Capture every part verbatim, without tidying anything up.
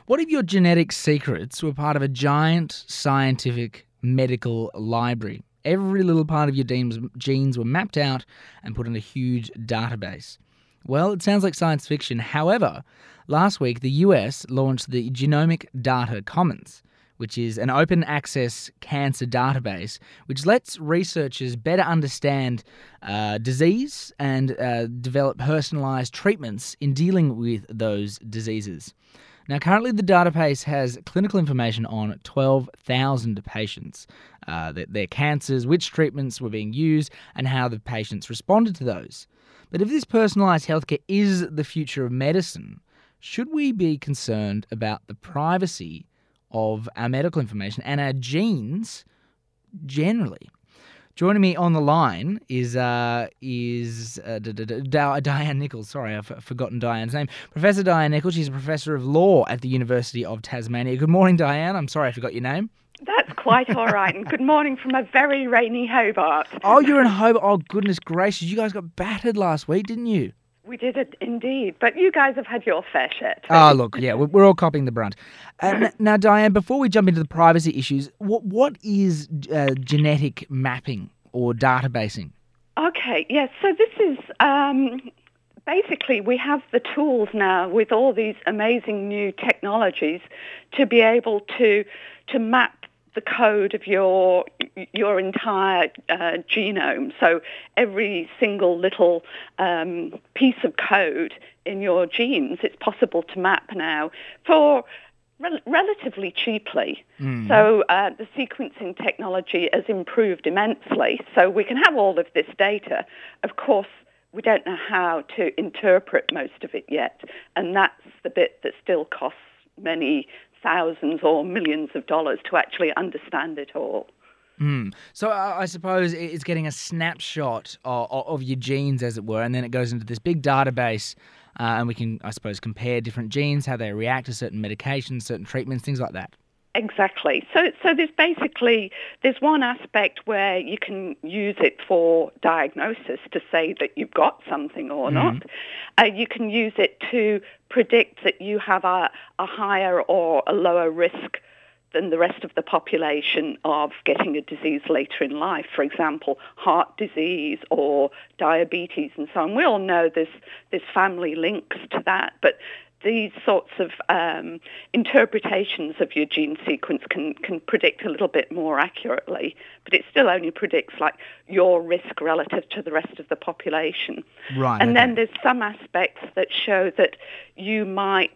What if your genetic secrets were part of a giant scientific medical library? Every little part of your genes genes were mapped out and put in a huge database. Well, it sounds like science fiction. However, last week the U S launched the Genomic Data Commons, which is an open access cancer database which lets researchers better understand uh, disease and uh, develop personalised treatments in dealing with those diseases. Now, currently the database has clinical information on twelve thousand patients, uh, their, their cancers, which treatments were being used, and how the patients responded to those. But if this personalised healthcare is the future of medicine, should we be concerned about the privacy of our medical information and our genes generally? Joining me on the line is uh, is uh, D- D- D- Di- Diane Nichols. Sorry, I've f- forgotten Diane's name. Professor Diane Nichols. She's a professor of law at the University of Tasmania. Good morning, Diane. I'm sorry I forgot your name. That's quite all right. And good morning from a very rainy Hobart. Oh, you're in Hobart. Oh, goodness gracious. You guys got battered last week, didn't you? We did it indeed. But you guys have had your fair share too. Oh, look, yeah, we're we're all copying the brunt. Uh, n- now, Diane, before we jump into the privacy issues, what what is uh, genetic mapping or databasing? Okay, yes. So this is um, basically we have the tools now with all these amazing new technologies to be able to to map the code of your your entire uh, genome. So every single little um, piece of code in your genes, it's possible to map now for rel- relatively cheaply. Mm. So uh, the sequencing technology has improved immensely. So we can have all of this data. Of course, we don't know how to interpret most of it yet, and that's the bit that still costs many thousands or millions of dollars to actually understand it all. Mm. So uh, I suppose it's getting a snapshot of, of your genes, as it were, and then it goes into this big database, uh, and we can, I suppose, compare different genes, how they react to certain medications, certain treatments, things like that. Exactly. So, so there's basically, there's one aspect where you can use it for diagnosis to say that you've got something or mm. not. Uh, you can use it to predict that you have a, a higher or a lower risk than the rest of the population of getting a disease later in life, for example, heart disease or diabetes and so on. We all know there's, there's family links to that, but these sorts of um, interpretations of your gene sequence can, can predict a little bit more accurately, but it still only predicts like your risk relative to the rest of the population. Right. And okay. then there's some aspects that show that you might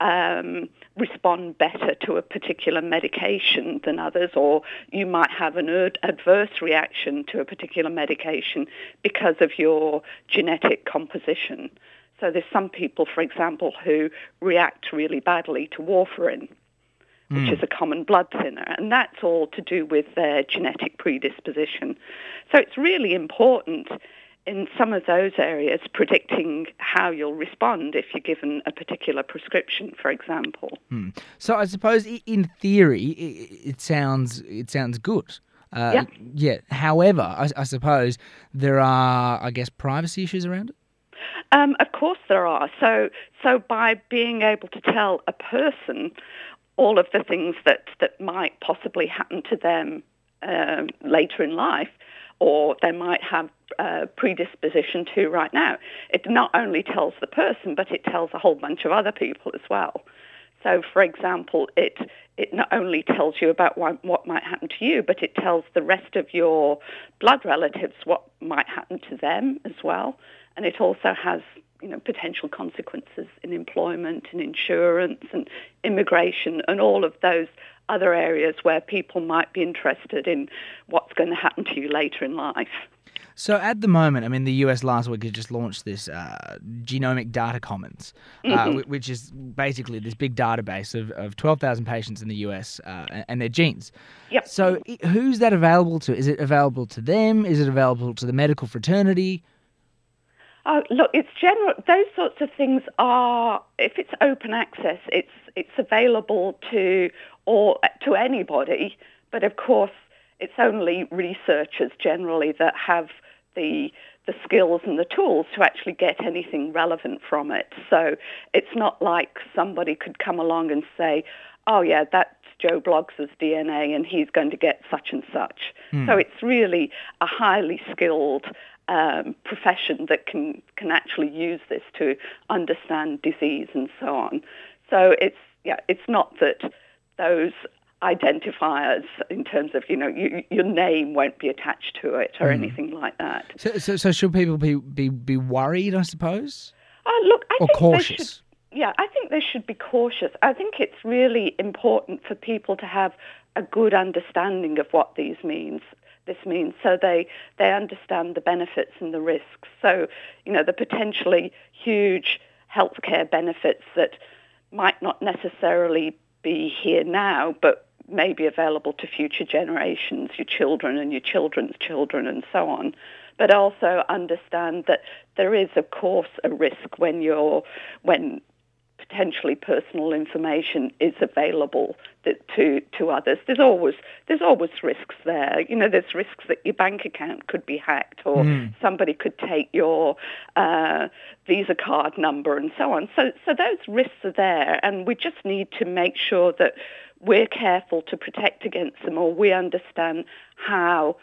um, respond better to a particular medication than others, or you might have an ad- adverse reaction to a particular medication because of your genetic composition. So there's some people, for example, who react really badly to warfarin, which mm. is a common blood thinner, and that's all to do with their genetic predisposition. So it's really important in some of those areas predicting how you'll respond if you're given a particular prescription, for example. Mm. So I suppose in theory it, it sounds it sounds good. Uh, yeah. Yeah. However, I, I suppose there are, I guess, privacy issues around it. Um, of course there are. So so by being able to tell a person all of the things that, that might possibly happen to them um, later in life, or they might have uh, predisposition to right now, it not only tells the person, but it tells a whole bunch of other people as well. So, for example, it it not only tells you about what, what might happen to you, but it tells the rest of your blood relatives what might happen to them as well. And it also has, you know, potential consequences in employment and insurance and immigration and all of those other areas where people might be interested in what's going to happen to you later in life. So at the moment, I mean, the U S last week has just launched this uh, Genomic Data Commons, uh, mm-hmm. which is basically this big database of, of twelve thousand patients in the U S uh, and their genes. Yep. So who's that available to? Is it available to them? Is it available to the medical fraternity? Oh, look, it's general. Those sorts of things are, if it's open access, it's it's available to or to anybody. But of course, it's only researchers generally that have the the skills and the tools to actually get anything relevant from it. So it's not like somebody could come along and say, oh yeah, that's Joe Bloggs' D N A and he's going to get such and such. Mm. So it's really a highly skilled um, profession that can, can actually use this to understand disease and so on. So it's yeah, it's not that those identifiers in terms of, you know, you, your name won't be attached to it or mm. anything like that. So, so, so should people be, be, be worried, I suppose? Uh, look, I or think cautious? They should, yeah, I think they should be cautious. I think it's really important for people to have a good understanding of what these means. This means so they they understand the benefits and the risks. So, you know, the potentially huge healthcare benefits that might not necessarily be here now, but may be available to future generations, your children and your children's children and so on. But also understand that there is, of course, a risk when you're when potentially personal information is available that, to to others. There's always there's always risks there. You know, there's risks that your bank account could be hacked, or mm. somebody could take your uh, Visa card number and so on. So so those risks are there, and we just need to make sure that we're careful to protect against them, or we understand how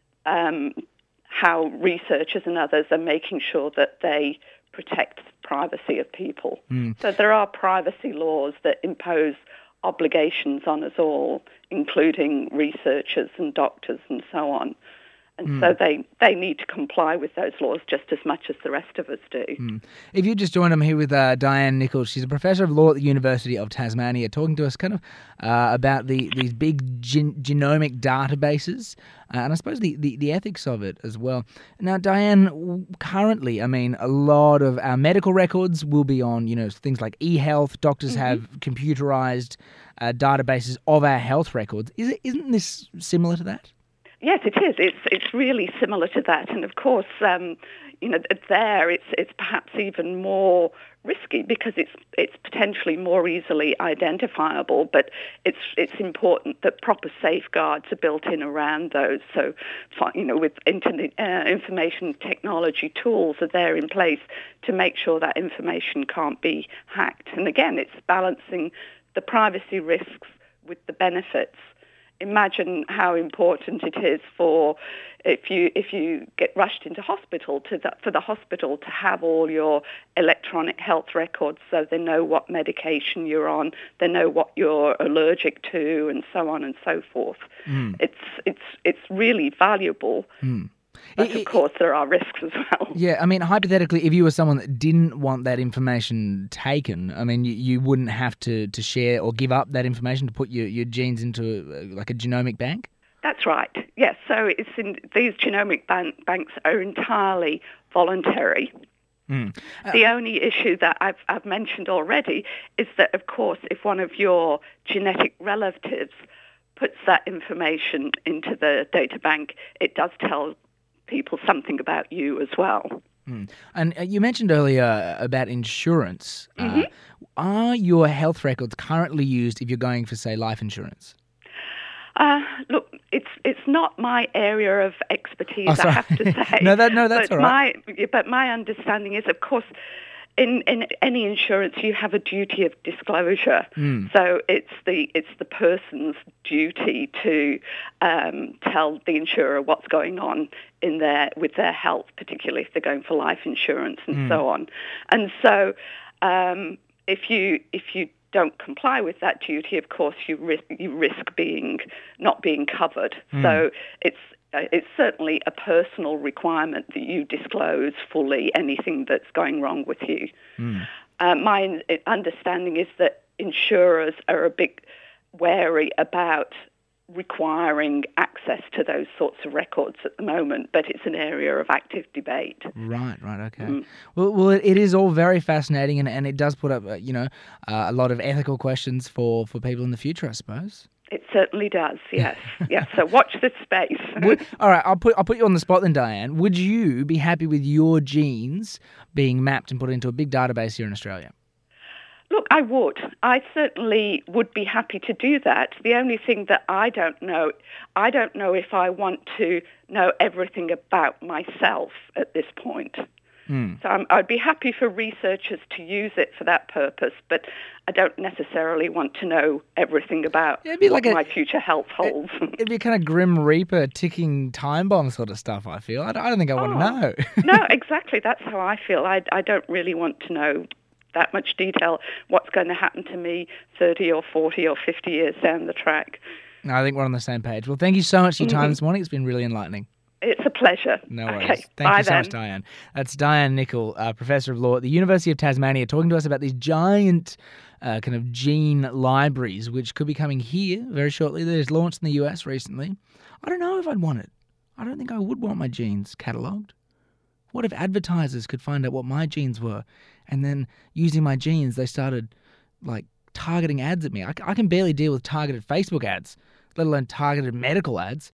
um, how researchers and others are making sure that they protect the privacy of people. Mm. So there are privacy laws that impose obligations on us all, including researchers and doctors and so on. And mm. so they, they need to comply with those laws just as much as the rest of us do. Mm. If you just joined, I'm here with uh, Diane Nicholls. She's a professor of law at the University of Tasmania, talking to us kind of uh, about the these big gen- genomic databases uh, and I suppose the, the, the ethics of it as well. Now, Diane, currently, I mean, a lot of our medical records will be on, you know, things like e-health. Doctors mm-hmm. have computerized uh, databases of our health records. Is it, isn't this similar to that? Yes, it is. It's it's really similar to that, and of course, um, you know, there it's it's perhaps even more risky because it's it's potentially more easily identifiable. But it's it's important that proper safeguards are built in around those. So, you know, with internet, uh, information technology tools are there in place to make sure that information can't be hacked. And again, it's balancing the privacy risks with the benefits. Imagine how important it is for if you if you get rushed into hospital to the, for the hospital to have all your electronic health records, so they know what medication you're on, they know what you're allergic to, and so on and so forth. Mm. It's it's it's really valuable. Mm. But of course, there are risks as well. Yeah, I mean, hypothetically, if you were someone that didn't want that information taken, I mean, you, you wouldn't have to, to share or give up that information to put your, your genes into a, like a genomic bank? That's right, yes. So it's in, these genomic bank, banks are entirely voluntary. Mm. Uh, the only issue that I've, I've mentioned already is that, of course, if one of your genetic relatives puts that information into the data bank, it does tell people something about you as well. Mm. And uh, you mentioned earlier about insurance. Mm-hmm. Uh, are your health records currently used if you're going for, say, life insurance? Uh, look, it's it's not my area of expertise, oh, I have to say. no, that, no, that's but all right. My, but my understanding is, of course, in, in any insurance, you have a duty of disclosure. Mm. So it's the it's the person's duty to um, tell the insurer what's going on in their with their health, particularly if they're going for life insurance and mm. so on. And so, um, if you if you don't comply with that duty, of course, you risk you risk being not being covered. Mm. So it's it's certainly a personal requirement that you disclose fully anything that's going wrong with you. Mm. Uh, my understanding is that insurers are a bit wary about requiring access to those sorts of records at the moment, but it's an area of active debate. Right, right, okay. Mm. Well, well, it is all very fascinating, and, and it does put up, uh, you know, uh, a lot of ethical questions for, for people in the future, I suppose. It certainly does, yes. yes. So watch this space. Would, all right, I'll put I'll put you on the spot then, Diane. Would you be happy with your genes being mapped and put into a big database here in Australia? Look, I would. I certainly would be happy to do that. The only thing that I don't know, I don't know if I want to know everything about myself at this point. Mm. So I'm, I'd be happy for researchers to use it for that purpose, but I don't necessarily want to know everything about It'd be what like a- my future health holds. It'd be kind of Grim Reaper, ticking time bomb sort of stuff, I feel. I don't, I don't think I want to Oh. know. No, exactly. That's how I feel. I, I don't really want to know that much detail what's going to happen to me thirty or forty or fifty years down the track. No, I think we're on the same page. Well, thank you so much for your time Mhm. this morning. It's been really enlightening. It's a pleasure. No worries. Okay, Thank bye you so then. much, Diane. That's Diane Nicol, uh, Professor of Law at the University of Tasmania, talking to us about these giant uh, kind of gene libraries, which could be coming here very shortly. There's launched in the U S recently. I don't know if I'd want it. I don't think I would want my genes catalogued. What if advertisers could find out what my genes were, and then using my genes, they started, like, targeting ads at me? I, I can barely deal with targeted Facebook ads, let alone targeted medical ads.